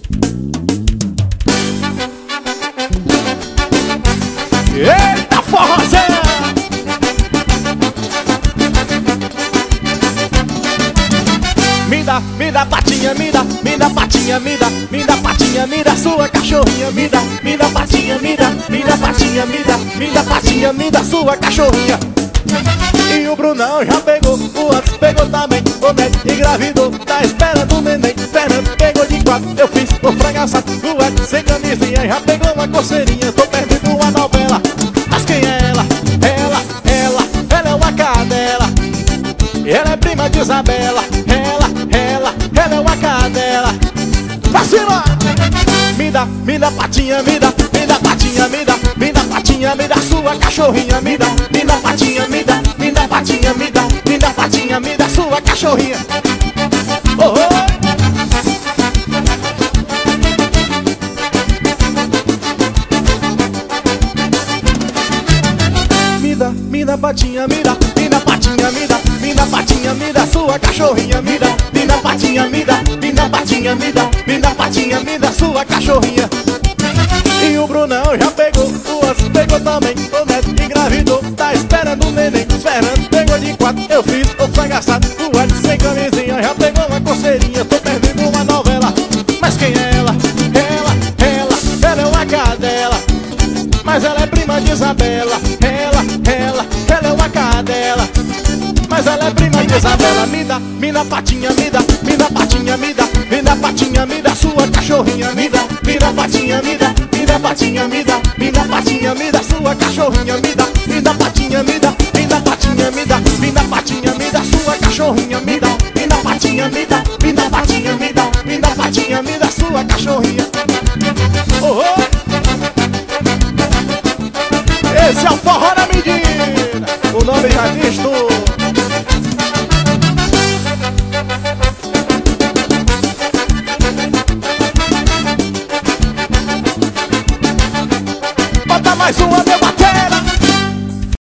Eita, forrozeira! Me dá patinha, me dá patinha, me dá patinha, me dá sua cachorrinha, me dá patinha, me dá patinha, me dá patinha, me dá sua cachorrinha. E o Brunão já pegou, o Antes pegou também, o Neto engravidou, tá esperando o neném. Fernando pegou de 4, eu fiz o frango assado, o Ed sem camisinha, já pegou uma coceirinha, tô perdendo uma novela. Mas quem é ela? Ela é uma cadela, ela é prima de Isabela, ela é uma cadela. Pra cima! Me dá patinha, me dá patinha, me dá patinha, me dá sua cachorrinha, me dá patinha, me dá patinha, me dá patinha, me dá sua cachorrinha. Oh, oh. Me dá patinha, me dá patinha, me dá patinha, me dá sua cachorrinha, me dá patinha, me dá patinha, me dá patinha, me dá sua cachorrinha. E o Brunão já pegou, o Antes pegou também, o Neto engravidou, tá esperando o neném. Fernando pegou de 4, eu fiz o frango assado, o Ed sem camisinha, já pegou uma coceirinha, tô perdendo uma novela. Mas quem é ela? Ela é uma cadela, mas ela é prima de Isabela. Ela é uma cadela, mas ela é prima de Isabela. Me dá patinha, me dá patinha, me dá patinha, me dá sua cachorrinha, me dá patinha, me dá patinha, me dá patinha, me dá sua cachorrinha, me dá patinha, me dá patinha, me dá patinha, me dá sua cachorrinha, me dá patinha, me dá patinha, me dá patinha, me dá sua cachorrinha. Oh, oh. Esse é o forró da medida, o nome já diz tudo.